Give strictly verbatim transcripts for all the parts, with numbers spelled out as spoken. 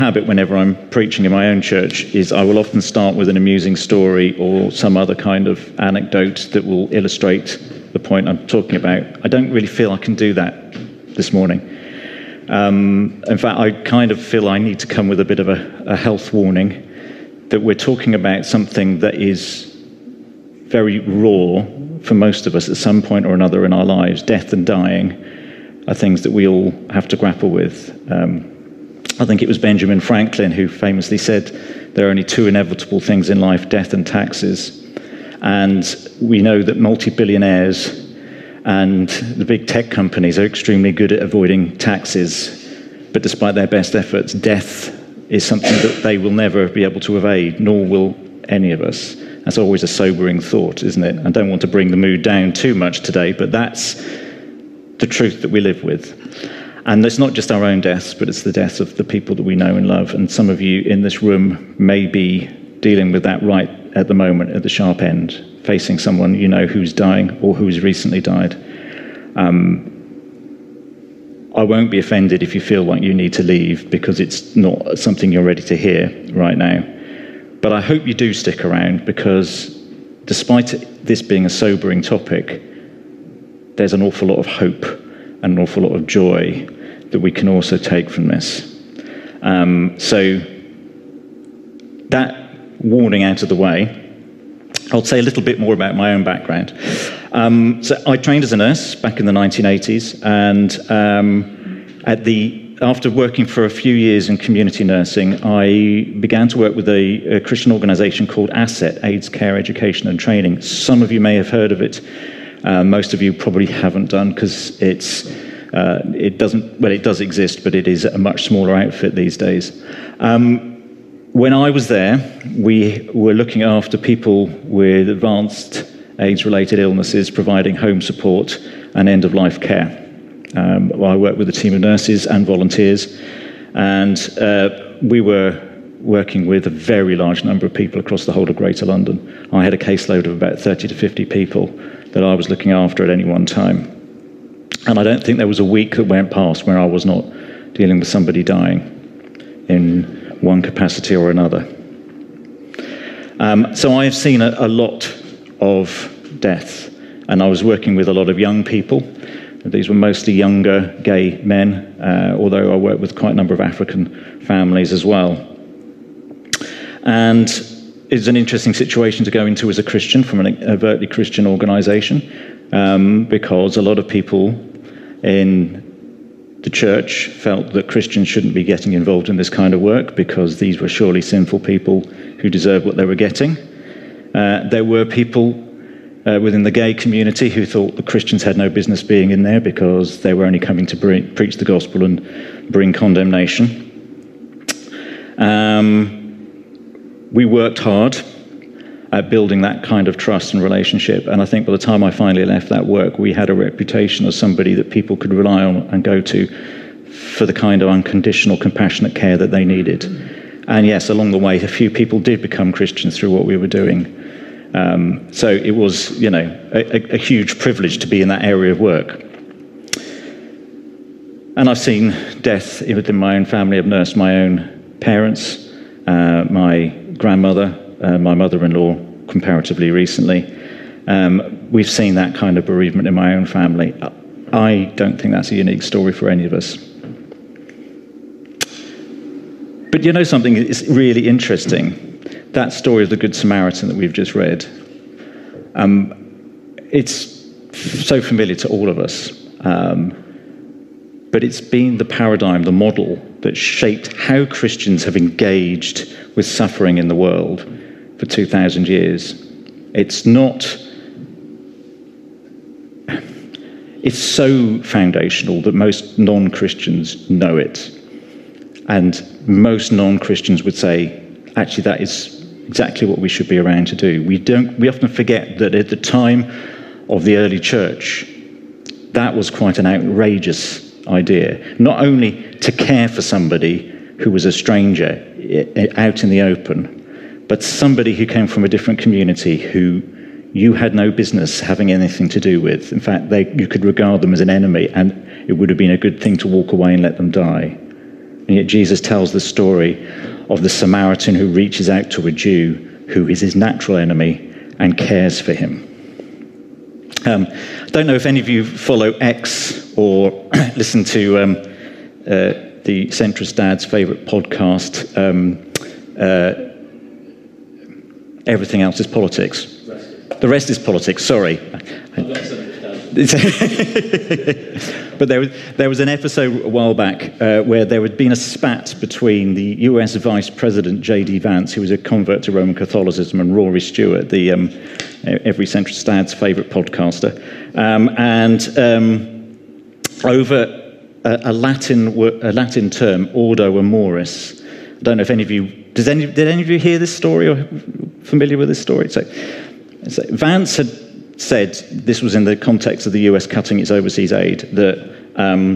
habit whenever I'm preaching in my own church is I will often start with an amusing story or some other kind of anecdote that will illustrate the point I'm talking about. I don't really feel I can do that this morning. Um, in fact, I kind of feel I need to come with a bit of a, a health warning that we're talking about something that is very raw for most of us at some point or another in our lives. Death and dying are things that we all have to grapple with. Um, I think it was Benjamin Franklin who famously said there are only two inevitable things in life, death and taxes. And we know that multi-billionaires and the big tech companies are extremely good at avoiding taxes. But despite their best efforts, death is something that they will never be able to evade, nor will any of us. That's always a sobering thought, isn't it? I don't want to bring the mood down too much today, but that's the truth that we live with. And it's not just our own deaths, but it's the deaths of the people that we know and love. And some of you in this room may be dealing with that right at the moment, at the sharp end, facing someone you know who's dying or who's recently died. Um, I won't be offended if you feel like you need to leave because it's not something you're ready to hear right now. But I hope you do stick around because despite this being a sobering topic, there's an awful lot of hope and an awful lot of joy that we can also take from this. Um, so that warning out of the way, I'll say a little bit more about my own background. Um, so I trained as a nurse back in the nineteen eighties, and um, at the after working for a few years in community nursing, I began to work with a, a Christian organisation called ASSET, AIDS Care Education and Training. Some of you may have heard of it. Uh, most of you probably haven't done because it's uh, it doesn't well it does exist, but it is a much smaller outfit these days. Um, when I was there, we were looking after people with advanced AIDS-related illnesses, providing home support and end-of-life care. Um, well, I worked with a team of nurses and volunteers, and uh, we were working with a very large number of people across the whole of Greater London. I had a caseload of about thirty to fifty people that I was looking after at any one time. And I don't think there was a week that went past where I was not dealing with somebody dying in one capacity or another. Um, so I have seen a, a lot of death, and I was working with a lot of young people. These were mostly younger gay men, uh, although I worked with quite a number of African families as well. And it's an interesting situation to go into as a Christian from an overtly Christian organisation, um, because a lot of people in the church felt that Christians shouldn't be getting involved in this kind of work because these were surely sinful people who deserved what they were getting. Uh, there were people uh, within the gay community who thought the Christians had no business being in there because they were only coming to bring, preach the gospel and bring condemnation. Um, we worked hard at building that kind of trust and relationship, and I think by the time I finally left that work, we had a reputation as somebody that people could rely on and go to for the kind of unconditional, compassionate care that they needed. And yes, along the way, a few people did become Christians through what we were doing. Um, so it was, you know, a, a huge privilege to be in that area of work. And I've seen death within my own family. I've nursed my own parents, uh, my grandmother, uh, my mother-in-law, comparatively recently. Um, we've seen that kind of bereavement in my own family. I don't think that's a unique story for any of us. But you know something is really interesting? That story of the Good Samaritan that we've just read, um, it's so familiar to all of us. Um, but it's been the paradigm, the model that shaped how Christians have engaged with suffering in the world for two thousand years. It's not, it's so foundational that most non-Christians know it. And most non-Christians would say, actually, that is exactly what we should be around to do. We don't. We often forget that at the time of the early church, that was quite an outrageous idea. Not only to care for somebody who was a stranger out in the open, but somebody who came from a different community who you had no business having anything to do with. In fact, they, you could regard them as an enemy, and it would have been a good thing to walk away and let them die. And yet Jesus tells the story of the Samaritan who reaches out to a Jew who is his natural enemy and cares for him. Um, I don't know if any of you follow X or listen to um, uh, the Centrist Dad's favourite podcast, um, uh, Everything Else is Politics. The rest is politics, sorry. But there was, there was an episode a while back uh, where there had been a spat between the U S Vice President J D Vance, who was a convert to Roman Catholicism, and Rory Stewart, the um, Every Centrist Dad's favourite podcaster. Um, and um, over a, a, Latin, a Latin term, ordo amoris. I don't know if any of you, does any, did any of you hear this story or familiar with this story? So, so Vance had said, this was in the context of the U S cutting its overseas aid, that um,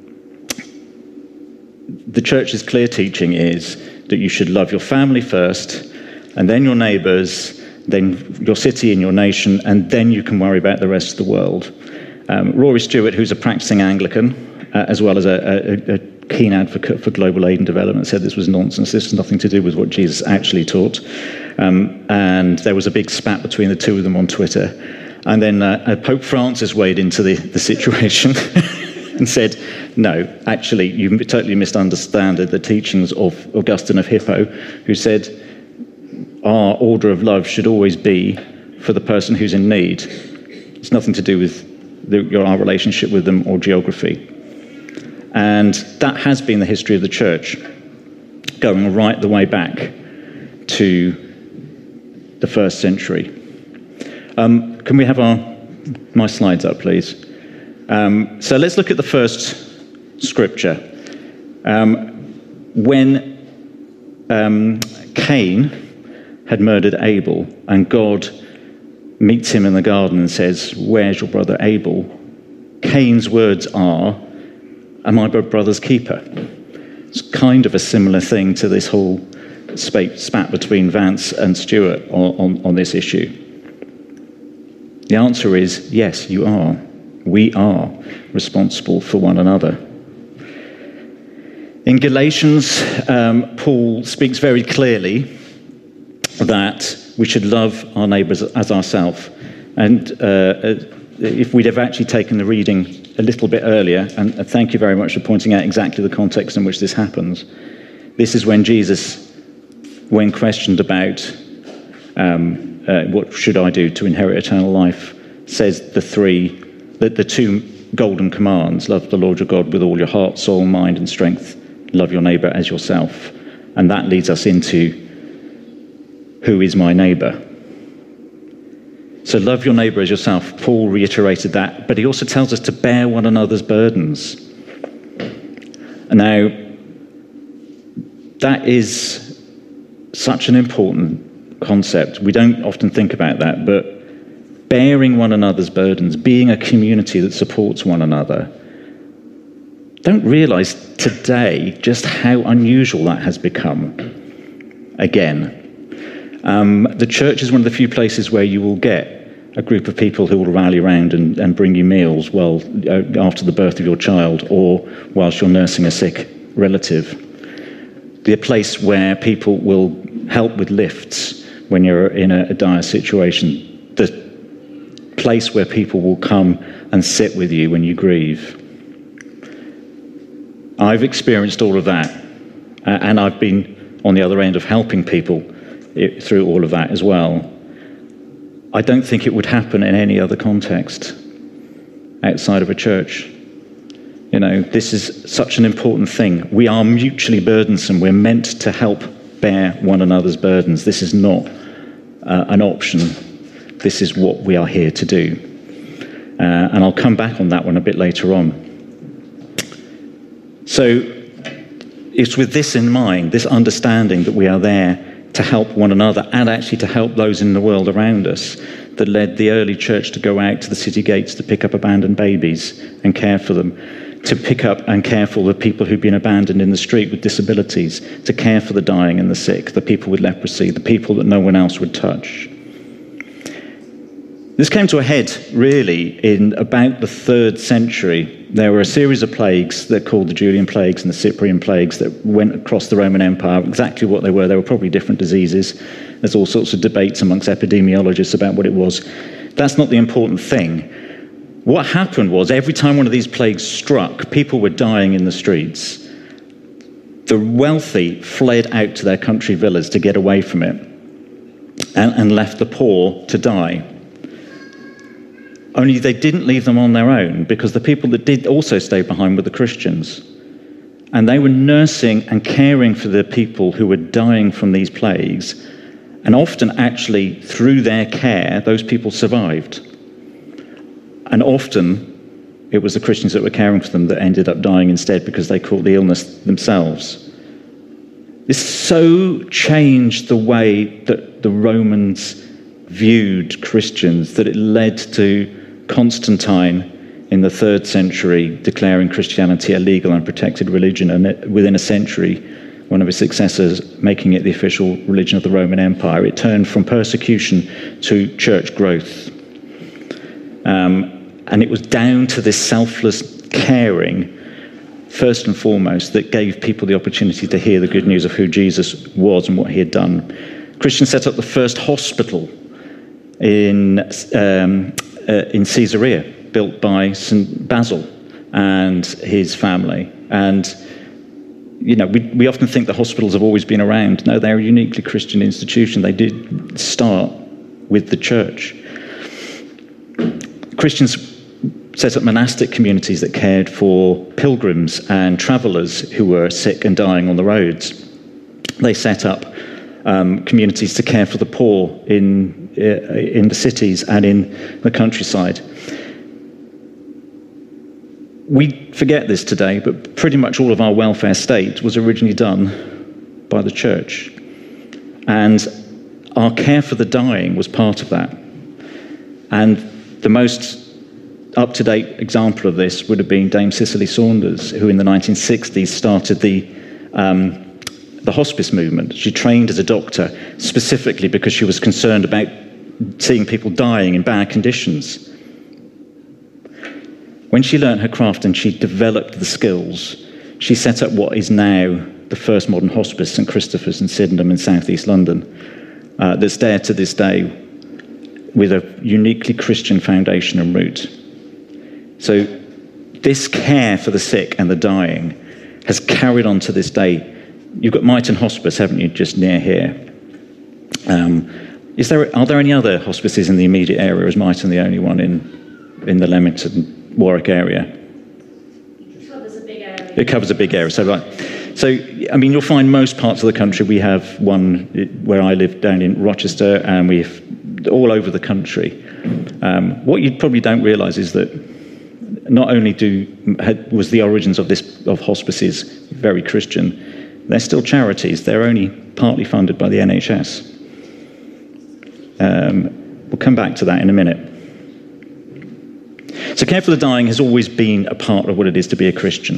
the church's clear teaching is that you should love your family first, and then your neighbours, then your city and your nation, and then you can worry about the rest of the world. Um, Rory Stewart, who's a practicing Anglican, uh, as well as a, a, a keen advocate for global aid and development, said this was nonsense. This has nothing to do with what Jesus actually taught. Um, and there was a big spat between the two of them on Twitter. And then uh, Pope Francis weighed into the, the situation and said, no, actually, you totally misunderstand the teachings of Augustine of Hippo, who said, our order of love should always be for the person who's in need. It's nothing to do with the, your, our relationship with them or geography. And that has been the history of the church, going right the way back to the first century. Um, can we have our my slides up, please? Um, so let's look at the first scripture. Um, when um, Cain had murdered Abel, and God meets him in the garden and says, "Where's your brother Abel?" Cain's words are, "Am I my brother's keeper?" It's kind of a similar thing to this whole spat between Vance and Stewart on, on, on this issue. The answer is, yes, you are. We are responsible for one another. In Galatians, um, Paul speaks very clearly that we should love our neighbours as ourselves. And uh, if we'd have actually taken the reading a little bit earlier, and thank you very much for pointing out exactly the context in which this happens, this is when Jesus, when questioned about um, uh, what should I do to inherit eternal life, says the three, the, the two golden commands: love the Lord your God with all your heart, soul, mind, and strength. Love your neighbour as yourself. And that leads us into, who is my neighbour? So love your neighbour as yourself. Paul reiterated that, but he also tells us to bear one another's burdens. And now, that is such an important concept. We don't often think about that, but bearing one another's burdens, being a community that supports one another, don't realise today just how unusual that has become. Again, um, the church is one of the few places where you will get a group of people who will rally around and, and bring you meals well uh, after the birth of your child, or whilst you're nursing a sick relative. The place where people will help with lifts when you're in a, a dire situation. The place where people will come and sit with you when you grieve. I've experienced all of that, uh, and I've been on the other end of helping people it, through all of that as well. I don't think it would happen in any other context outside of a church. You know, this is such an important thing. We are mutually burdensome. We're meant to help bear one another's burdens. This is not uh, an option. This is what we are here to do. Uh, and I'll come back on that one a bit later on. So it's with this in mind, this understanding that we are there to help one another and actually to help those in the world around us, that led the early church to go out to the city gates to pick up abandoned babies and care for them, to pick up and care for the people who've been abandoned in the street with disabilities, to care for the dying and the sick, the people with leprosy, the people that no one else would touch. This came to a head, really, in about the third century there were a series of plagues that called the Julian plagues and the Cyprian plagues that went across the Roman Empire. Exactly what they were, they were probably different diseases. There's all sorts of debates amongst epidemiologists about what it was. That's not the important thing. What happened was every time one of these plagues struck, people were dying in the streets. The wealthy fled out to their country villas to get away from it and, and left the poor to die. Only they didn't leave them on their own, because the people that did also stay behind were the Christians. And they were nursing and caring for the people who were dying from these plagues. And often, actually, through their care, those people survived. And often, it was the Christians that were caring for them that ended up dying instead because they caught the illness themselves. This so changed the way that the Romans viewed Christians that it led to Constantine in the third century declaring Christianity a legal and protected religion, and within a century, one of his successors making it the official religion of the Roman Empire. It turned from persecution to church growth. Um, and it was down to this selfless caring, first and foremost, that gave people the opportunity to hear the good news of who Jesus was and what he had done. Christians set up the first hospital in um, uh, in Caesarea, built by Saint Basil and his family. And, you know, we, we often think the hospitals have always been around. No, they're a uniquely Christian institution. They did start with the church. Christians set up monastic communities that cared for pilgrims and travellers who were sick and dying on the roads. They set up um, communities to care for the poor in uh, in the cities and in the countryside. We forget this today, but pretty much all of our welfare state was originally done by the church. And our care for the dying was part of that. And the most up-to-date example of this would have been Dame Cicely Saunders, who in the nineteen sixties started the um, the hospice movement. She trained as a doctor specifically because she was concerned about seeing people dying in bad conditions. When she learned her craft and she developed the skills, she set up what is now the first modern hospice, St Christopher's in Sydenham in southeast London, uh, that's there to this day with a uniquely Christian foundation and root. So this care for the sick and the dying has carried on to this day. You've got Myton Hospice, haven't you, just near here? Um, is there, are there any other hospices in the immediate area, or is Myton the only one in, in the Leamington, Warwick area? It covers a big area. It covers a big area, so right. So, I mean, you'll find most parts of the country. We have one where I live down in Rochester, and we've all over the country. Um, what you probably don't realise is that not only do had, was the origins of this of hospices very Christian, they're still charities. They're only partly funded by the N H S. Um, we'll come back to that in a minute. So care for the dying has always been a part of what it is to be a Christian.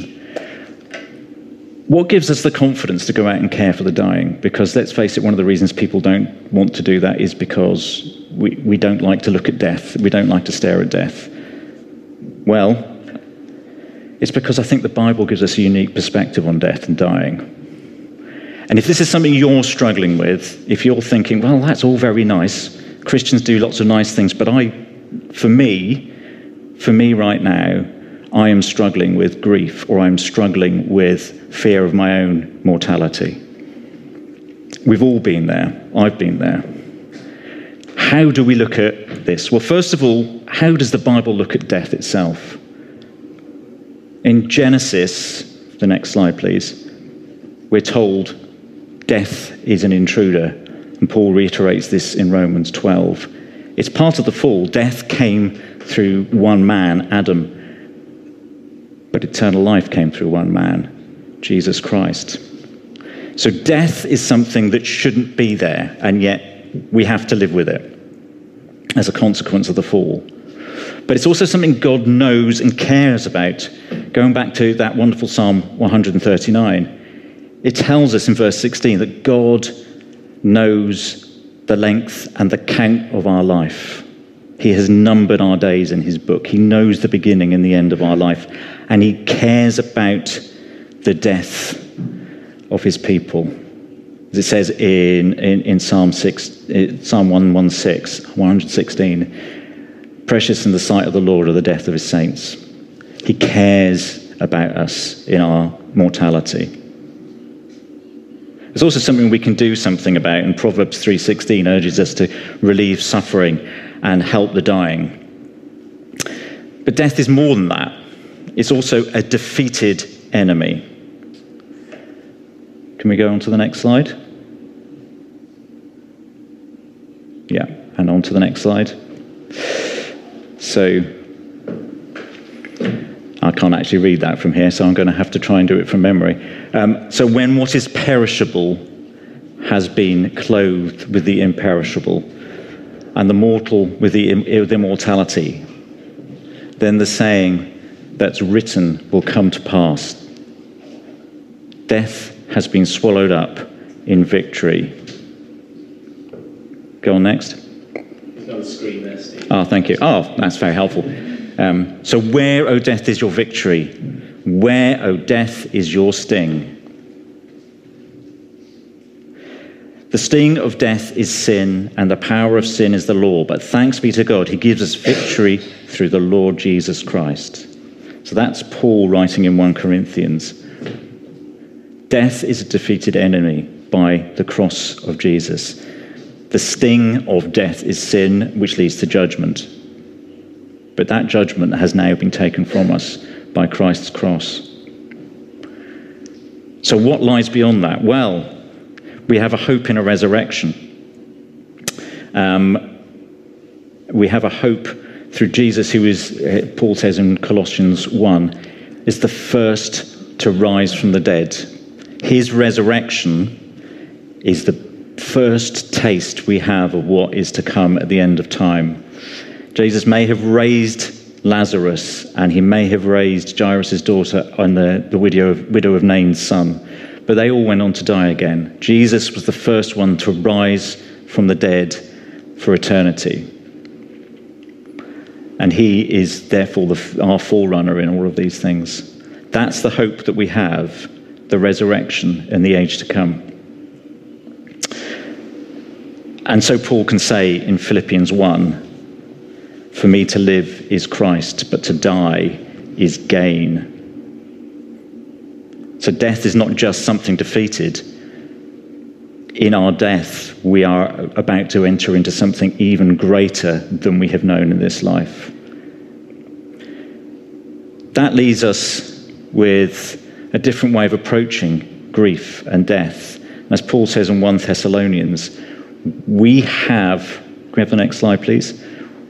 What gives us the confidence to go out and care for the dying? Because let's face it, one of the reasons people don't want to do that is because we, we don't like to look at death. We don't like to stare at death. Well, it's because I think the Bible gives us a unique perspective on death and dying. And if this is something you're struggling with, if you're thinking, well, that's all very nice, Christians do lots of nice things, but I, for me, for me right now, I am struggling with grief, or I'm struggling with fear of my own mortality. We've all been there. I've been there. How do we look at this? Well, first of all, how does the Bible look at death itself? In Genesis, the next slide, please, we're told death is an intruder, and Paul reiterates this in Romans twelve. It's part of the fall. Death came through one man, Adam, but eternal life came through one man, Jesus Christ. So death is something that shouldn't be there, and yet we have to live with it as a consequence of the fall. But it's also something God knows and cares about. Going back to that wonderful Psalm one thirty-nine, it tells us in verse sixteen that God knows the length and the count of our life. He has numbered our days in his book. He knows the beginning and the end of our life. And he cares about the death of his people. As it says in, in, in Psalm six, Psalm one sixteen, one sixteen, precious in the sight of the Lord are the death of his saints. He cares about us in our mortality. It's also something we can do something about, and Proverbs three sixteen urges us to relieve suffering and help the dying. But death is more than that. It's also a defeated enemy. Can we go on to the next slide? Yeah, and on to the next slide. So, I can't actually read that from here, so I'm going to have to try and do it from memory. Um, so when what is perishable has been clothed with the imperishable, and the mortal with the with immortality, then the saying that's written will come to pass. Death has been swallowed up in victory. Go on next. It's on the screen there, Steve. Oh, thank you. Oh, that's very helpful. Um, so where, O death, is your victory? Where, O death, is your sting? The sting of death is sin, and the power of sin is the law. But thanks be to God, he gives us victory through the Lord Jesus Christ. So that's Paul writing in First Corinthians. Death is a defeated enemy by the cross of Jesus. The sting of death is sin, which leads to judgment. But that judgment has now been taken from us by Christ's cross. So what lies beyond that? Well, we have a hope in a resurrection. Um, we have a hope through Jesus, who is, Paul says in Colossians one, is the first to rise from the dead. His resurrection is the first taste we have of what is to come at the end of time. Jesus may have raised Lazarus, and he may have raised Jairus' daughter and the, the widow of, widow of Nain's son, but they all went on to die again. Jesus was the first one to rise from the dead for eternity. And he is therefore the, our forerunner in all of these things. That's the hope that we have, the resurrection in the age to come. And so Paul can say in Philippians one, for me to live is Christ, but to die is gain. So death is not just something defeated. In our death, we are about to enter into something even greater than we have known in this life. That leaves us with a different way of approaching grief and death. As Paul says in First Thessalonians, we have, can we have the next slide, please?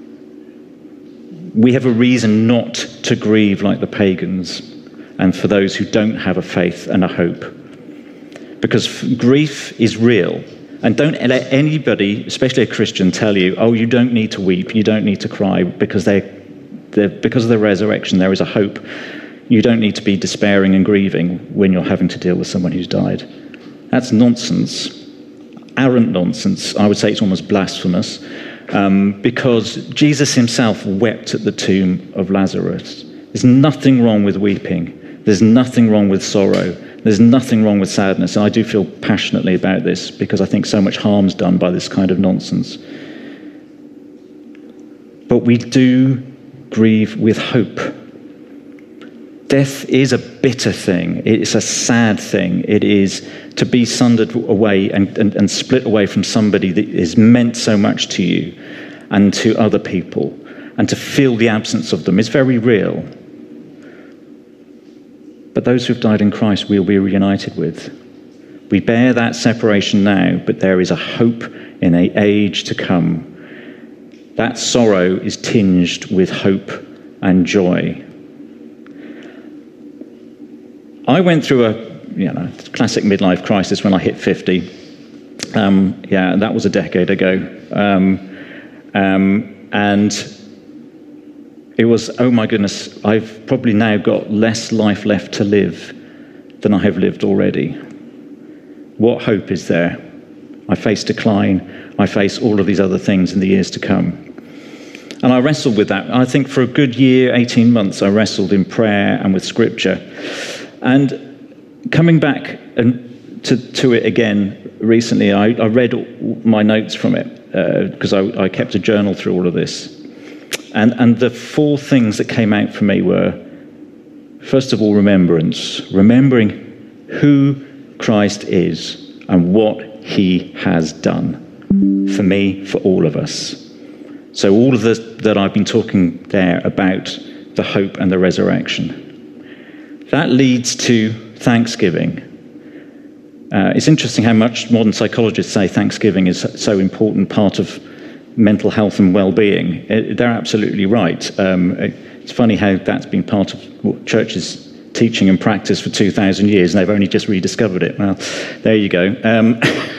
We have a reason not to grieve like the pagans and for those who don't have a faith and a hope. Because grief is real. And don't let anybody, especially a Christian, tell you, oh, you don't need to weep, you don't need to cry, because they, because of the resurrection, there is a hope. You don't need to be despairing and grieving when you're having to deal with someone who's died. That's nonsense. Arrant nonsense. I would say it's almost blasphemous. Um, because Jesus himself wept at the tomb of Lazarus. There's nothing wrong with weeping. There's nothing wrong with sorrow. There's nothing wrong with sadness. And I do feel passionately about this because I think so much harm's done by this kind of nonsense. But we do grieve with hope. Death is a bitter thing. It's a sad thing. It is to be sundered away and, and, and split away from somebody that is meant so much to you and to other people, and to feel the absence of them is very real. But those who've died in Christ we'll be reunited with. We bear that separation now, but there is a hope in an age to come. That sorrow is tinged with hope and joy. I went through a you know, classic midlife crisis when I hit fifty. Um, yeah, that was a decade ago. Um, um, and it was, oh my goodness, I've probably now got less life left to live than I have lived already. What hope is there? I face decline. I face all of these other things in the years to come. And I wrestled with that. I think for a good year, eighteen months, I wrestled in prayer and with Scripture. And coming back and to, to it again recently, I, I read my notes from it because uh, I, I kept a journal through all of this. And, and the four things that came out for me were, first of all, remembrance. Remembering who Christ is and what he has done for me, for all of us. So all of this that I've been talking there about the hope and the resurrection. That leads to thanksgiving. Uh, it's interesting how much modern psychologists say Thanksgiving is so important part of mental health and well-being. It, they're absolutely right. Um, it, it's funny how that's been part of what churches teaching and practice for two thousand years, and they've only just rediscovered it. Well, there you go. Um,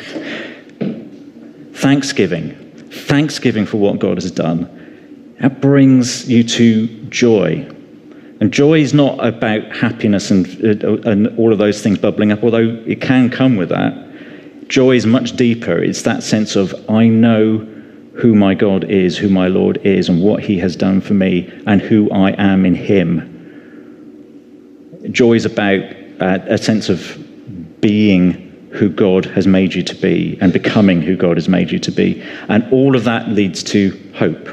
Thanksgiving. Thanksgiving for what God has done. That brings you to joy. And joy is not about happiness and, uh, and all of those things bubbling up, although it can come with that. Joy is much deeper. It's that sense of, I know who my God is, who my Lord is, and what he has done for me, and who I am in him. Joy is about uh, a sense of being who God has made you to be and becoming who God has made you to be. And all of that leads to hope.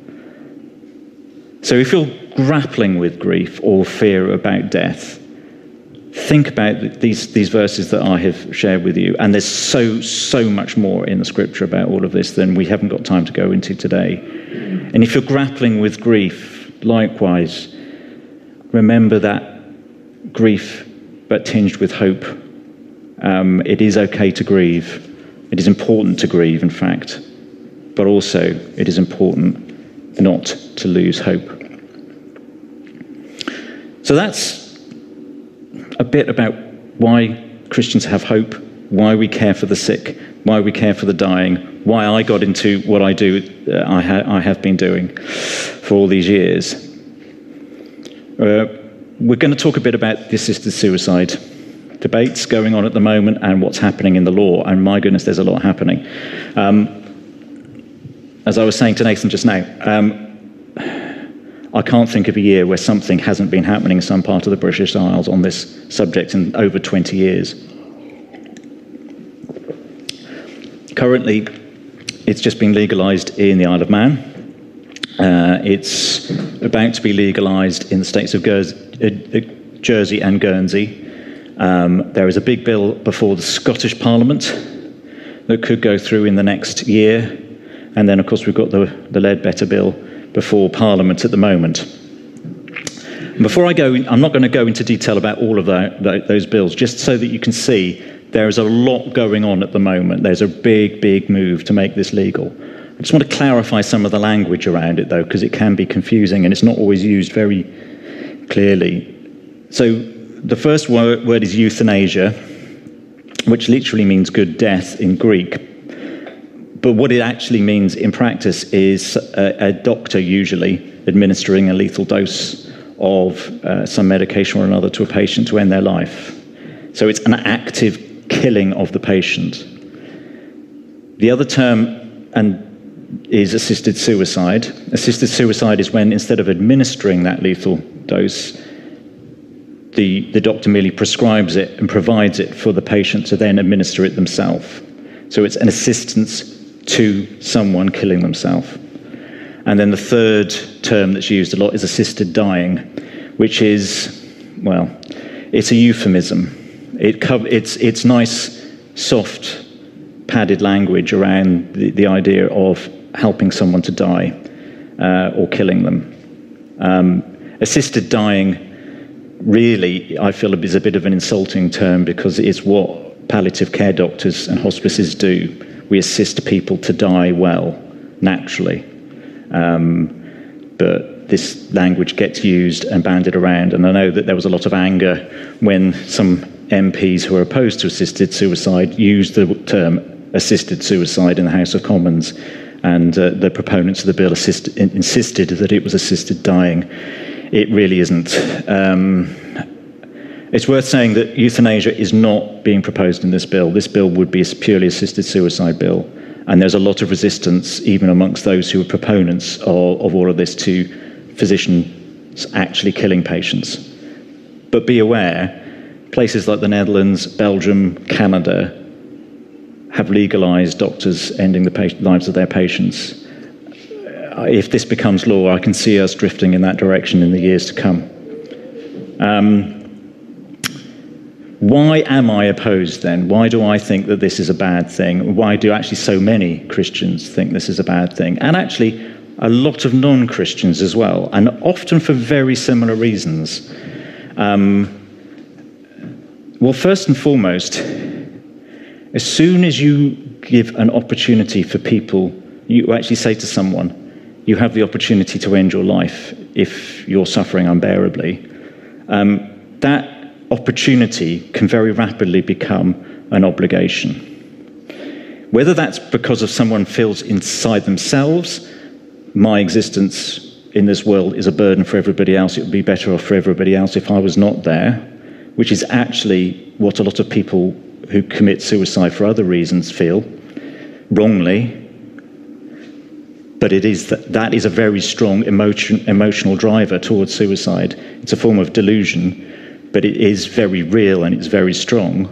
So if you're grappling with grief or fear about death, think about these, these verses that I have shared with you. And there's so, so much more in the scripture about all of this than we haven't got time to go into today. And if you're grappling with grief, likewise, remember that grief, but tinged with hope. Um, it is okay to grieve. It is important to grieve, in fact, but also it is important not to lose hope. So that's a bit about why Christians have hope, why we care for the sick, why we care for the dying, why I got into what I do, uh, I, ha- I have been doing for all these years. Uh, we're going to talk a bit about the assisted suicide debates going on at the moment and what's happening in the law, and my goodness, there's a lot happening. Um, as I was saying to Nathan just now, um, I can't think of a year where something hasn't been happening in some part of the British Isles on this subject in over twenty years. Currently, it's just been legalised in the Isle of Man. Uh, it's about to be legalised in the states of Guers- uh, uh, Jersey and Guernsey. Um, there is a big bill before the Scottish Parliament that could go through in the next year. And then, of course, we've got the, the Ledbetter bill before Parliament at the moment. And before I go, I'm not going to go into detail about all of that, those bills, just so that you can see there is a lot going on at the moment. There's a big, big move to make this legal. I just want to clarify some of the language around it, though, because it can be confusing and it's not always used very clearly. So, the first word, word is euthanasia, which literally means good death in Greek. But what it actually means in practice is a, a doctor usually administering a lethal dose of uh, some medication or another to a patient to end their life. So it's an active killing of the patient. The other term and is assisted suicide. Assisted suicide is when, instead of administering that lethal dose, The, the doctor merely prescribes it and provides it for the patient to then administer it themselves. So it's an assistance to someone killing themselves. And then the third term that's used a lot is assisted dying, which is, well, it's a euphemism. It co- it's, it's nice, soft, padded language around the, the idea of helping someone to die uh, or killing them. Um, assisted dying, really, I feel is a bit of an insulting term because it's what palliative care doctors and hospices do. We assist people to die well, naturally. Um, but this language gets used and bandied around, and I know that there was a lot of anger when some M Ps who are opposed to assisted suicide used the term assisted suicide in the House of Commons, and uh, the proponents of the bill assist- insisted that it was assisted dying. It really isn't. Um, it's worth saying that euthanasia is not being proposed in this bill. This bill would be a purely assisted suicide bill. And there's a lot of resistance, even amongst those who are proponents of, of all of this, to physicians actually killing patients. But be aware, places like the Netherlands, Belgium, Canada have legalized doctors ending the patient, lives of their patients. If this becomes law, I can see us drifting in that direction in the years to come. Um, why am I opposed then? Why do I think that this is a bad thing? Why do actually so many Christians think this is a bad thing? And actually, a lot of non-Christians as well, and often for very similar reasons. Um, well, first and foremost, as soon as you give an opportunity for people, you actually say to someone, you have the opportunity to end your life if you're suffering unbearably, um, that opportunity can very rapidly become an obligation. Whether that's because of someone feels inside themselves, my existence in this world is a burden for everybody else, it would be better off for everybody else if I was not there, which is actually what a lot of people who commit suicide for other reasons feel, wrongly. But it is that, that is a very strong emotion, emotional driver towards suicide. It's a form of delusion, but it is very real and it's very strong.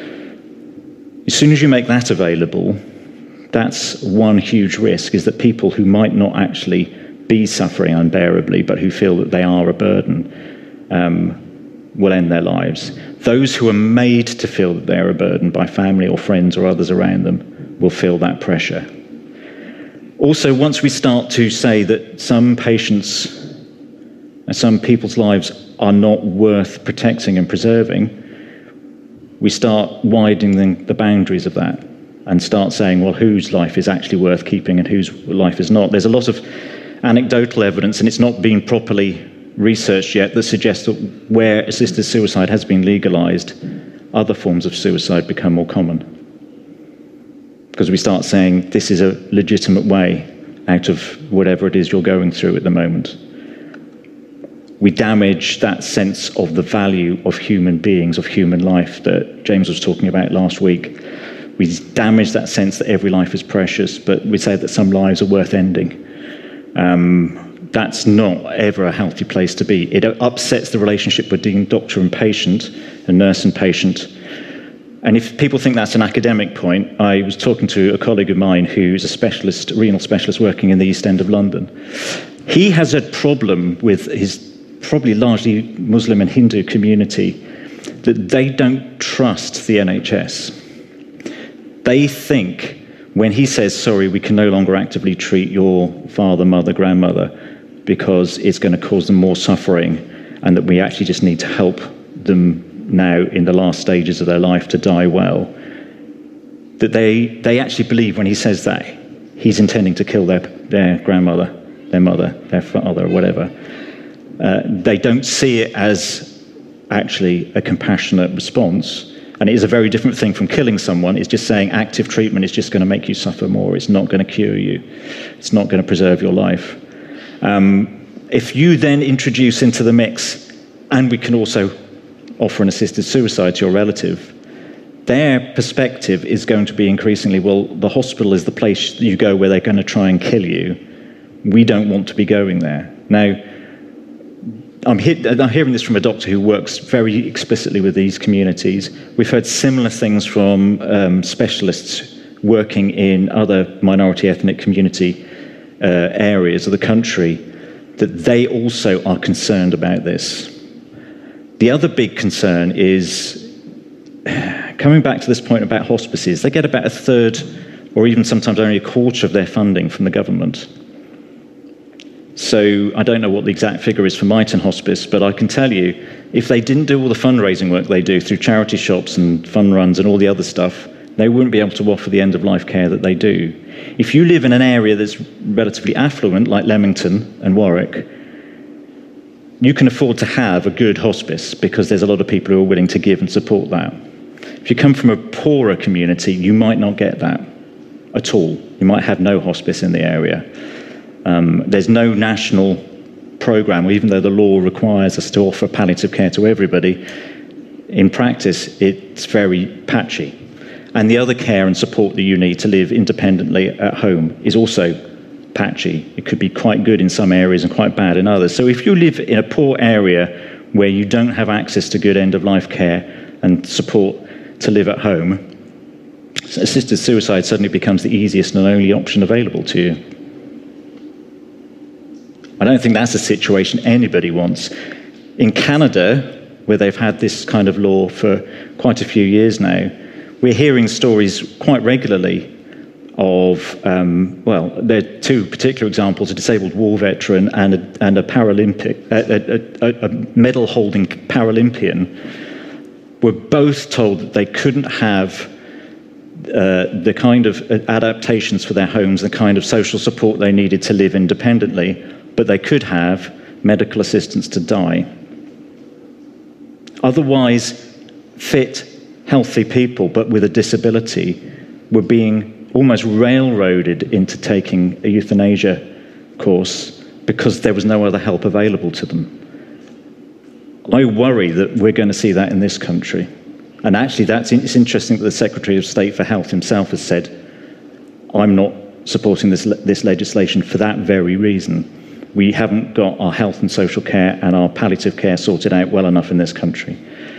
As soon as you make that available, that's one huge risk, is that people who might not actually be suffering unbearably, but who feel that they are a burden, um, will end their lives. Those who are made to feel that they're a burden by family or friends or others around them will feel that pressure. Also, once we start to say that some patients and some people's lives are not worth protecting and preserving, we start widening the boundaries of that and start saying, well, whose life is actually worth keeping and whose life is not. There's a lot of anecdotal evidence, and it's not been properly researched yet, that suggests that where assisted suicide has been legalized, other forms of suicide become more common. Because we start saying this is a legitimate way out of whatever it is you're going through at the moment. We damage that sense of the value of human beings, of human life that James was talking about last week. We damage that sense that every life is precious, but we say that some lives are worth ending. Um, that's not ever a healthy place to be. It upsets the relationship between doctor and patient, and nurse and patient. And if people think that's an academic point, I was talking to a colleague of mine who's a specialist, renal specialist working in the East End of London. He has a problem with his probably largely Muslim and Hindu community, that they don't trust the N H S. They think when he says, sorry, we can no longer actively treat your father, mother, grandmother, because it's going to cause them more suffering, and that we actually just need to help them now in the last stages of their life to die well, that they they actually believe when he says that he's intending to kill their their grandmother, their mother, their father, or whatever. Uh, they don't see it as actually a compassionate response, and it is a very different thing from killing someone. It's just saying active treatment is just going to make you suffer more. It's not going to cure you. It's not going to preserve your life. Um, if you then introduce into the mix, and we can also offer an assisted suicide to your relative, their perspective is going to be increasingly, well, the hospital is the place you go where they're going to try and kill you. We don't want to be going there. Now, I'm, he- I'm hearing this from a doctor who works very explicitly with these communities. We've heard similar things from um, specialists working in other minority ethnic community uh, areas of the country, that they also are concerned about this. The other big concern is, coming back to this point about hospices, they get about a third or even sometimes only a quarter of their funding from the government. So I don't know what the exact figure is for Myton Hospice, but I can tell you, if they didn't do all the fundraising work they do through charity shops and fun runs and all the other stuff, they wouldn't be able to offer the end-of-life care that they do. If you live in an area that's relatively affluent, like Leamington and Warwick, you can afford to have a good hospice because there's a lot of people who are willing to give and support that. If you come from a poorer community, you might not get that at all. You might have no hospice in the area. Um, there's no national program, even though the law requires us to offer palliative care to everybody. In practice, it's very patchy. And the other care and support that you need to live independently at home is also patchy. It could be quite good in some areas and quite bad in others. So if you live in a poor area where you don't have access to good end-of-life care and support to live at home, assisted suicide suddenly becomes the easiest and only option available to you. I don't think that's a situation anybody wants. In Canada, where they've had this kind of law for quite a few years now, we're hearing stories quite regularly of, um, well, there are two particular examples, a disabled war veteran and a, and a Paralympic, a, a, a medal-holding Paralympian, were both told that they couldn't have uh, the kind of adaptations for their homes, the kind of social support they needed to live independently, but they could have medical assistance to die. Otherwise, fit, healthy people, but with a disability, were being almost railroaded into taking a euthanasia course because there was no other help available to them. I worry that we're going to see that in this country. And actually, that's it's interesting that the Secretary of State for Health himself has said, I'm not supporting this, this legislation for that very reason. We haven't got our health and social care and our palliative care sorted out well enough in this country.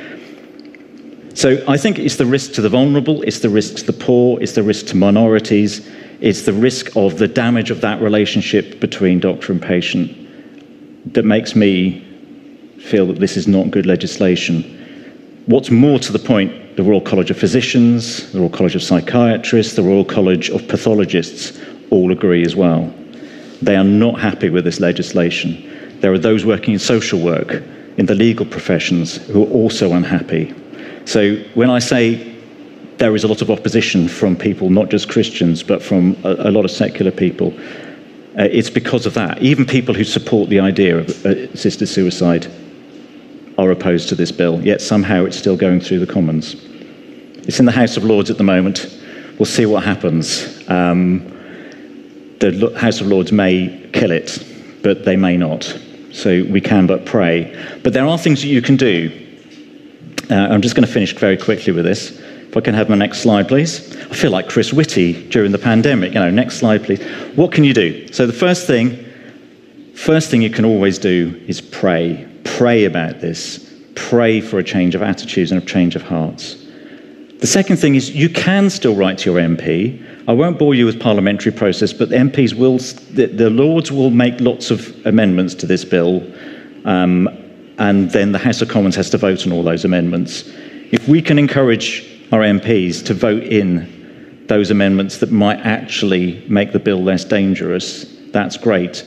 So I think it's the risk to the vulnerable, it's the risk to the poor, it's the risk to minorities, it's the risk of the damage of that relationship between doctor and patient that makes me feel that this is not good legislation. What's more to the point, the Royal College of Physicians, the Royal College of Psychiatrists, the Royal College of Pathologists all agree as well. They are not happy with this legislation. There are those working in social work, in the legal professions, who are also unhappy. So when I say there is a lot of opposition from people, not just Christians, but from a, a lot of secular people, uh, it's because of that. Even people who support the idea of uh, assisted suicide are opposed to this bill, yet somehow it's still going through the Commons. It's in the House of Lords at the moment. We'll see what happens. Um, the House of Lords may kill it, but they may not. So we can but pray. But there are things that you can do. Uh, I'm just going to finish very quickly with this. If I can have my next slide, please. I feel like Chris Whitty during the pandemic. You know, next slide, please. What can you do? So the first thing, first thing you can always do is pray. Pray about this. Pray for a change of attitudes and a change of hearts. The second thing is you can still write to your M P. I won't bore you with parliamentary process, but the M Ps will, the, the Lords will make lots of amendments to this bill, um, and then the House of Commons has to vote on all those amendments. If we can encourage our M Ps to vote in those amendments that might actually make the bill less dangerous, that's great.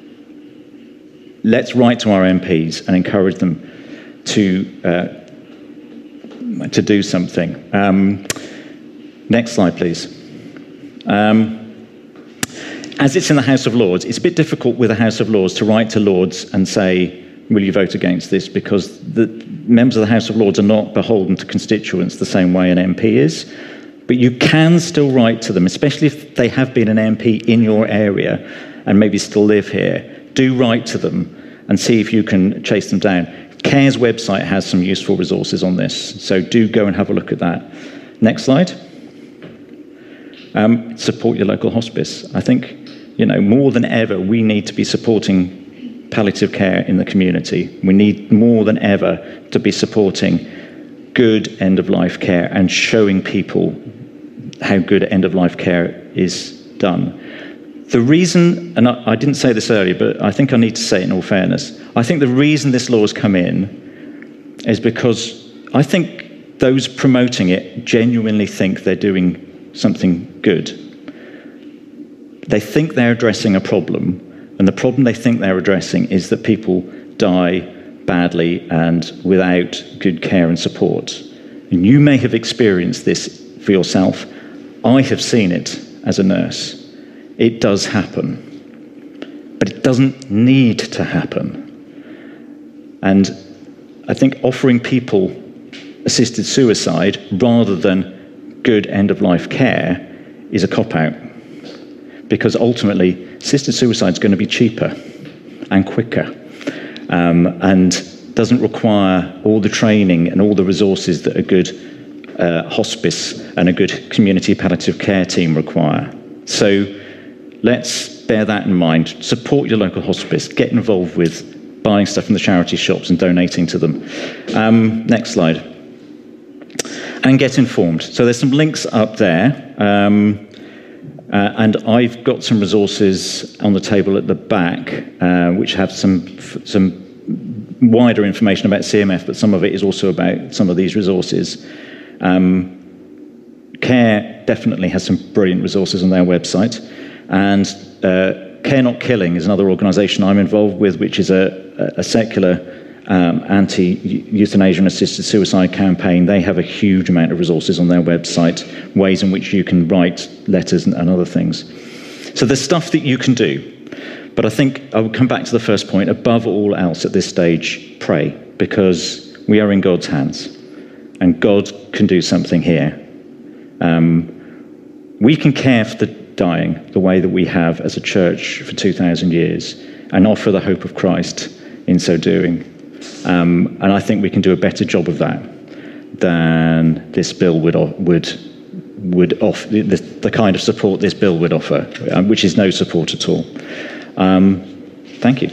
Let's write to our M Ps and encourage them to uh, to do something. Um, next slide, please. Um, as it's in the House of Lords, it's a bit difficult with the House of Lords to write to Lords and say, will you vote against this? Because the members of the House of Lords are not beholden to constituents the same way an M P is. But you can still write to them, especially if they have been an M P in your area and maybe still live here. Do write to them and see if you can chase them down. CARE's website has some useful resources on this, so do go and have a look at that. Next slide. Um, support your local hospice. I think, you know, more than ever, we need to be supporting palliative care in the community. We need more than ever to be supporting good end-of-life care and showing people how good end-of-life care is done. The reason, and I, I didn't say this earlier, but I think I need to say it in all fairness, I think the reason this law has come in is because I think those promoting it genuinely think they're doing something good. They think they're addressing a problem, and the problem they think they're addressing is that people die badly and without good care and support. And you may have experienced this for yourself. I have seen it as a nurse. It does happen, but it doesn't need to happen. And I think offering people assisted suicide rather than good end-of-life care is a cop-out, because ultimately assisted suicide is going to be cheaper and quicker, um, and doesn't require all the training and all the resources that a good uh, hospice and a good community palliative care team require. So let's bear that in mind. Support your local hospice. Get involved with buying stuff from the charity shops and donating to them. Um, next slide. And get informed. So there's some links up there. Um, uh, and I've got some resources on the table at the back, uh, which have some some wider information about C M F, but some of it is also about some of these resources. Um, CARE definitely has some brilliant resources on their website. And uh, Care Not Killing is another organisation I'm involved with, which is a, a secular um, anti-euthanasia and assisted suicide campaign. They have a huge amount of resources on their website, ways in which you can write letters and, and other things. So there's stuff that you can do. But I think I will come back to the first point. Above all else at this stage, pray, because we are in God's hands and God can do something here. Um, we can care for the dying the way that we have as a church for two thousand years and offer the hope of Christ in so doing. Um, and I think we can do a better job of that than this bill would would would offer, the, the kind of support this bill would offer, um, which is no support at all. Um, thank you.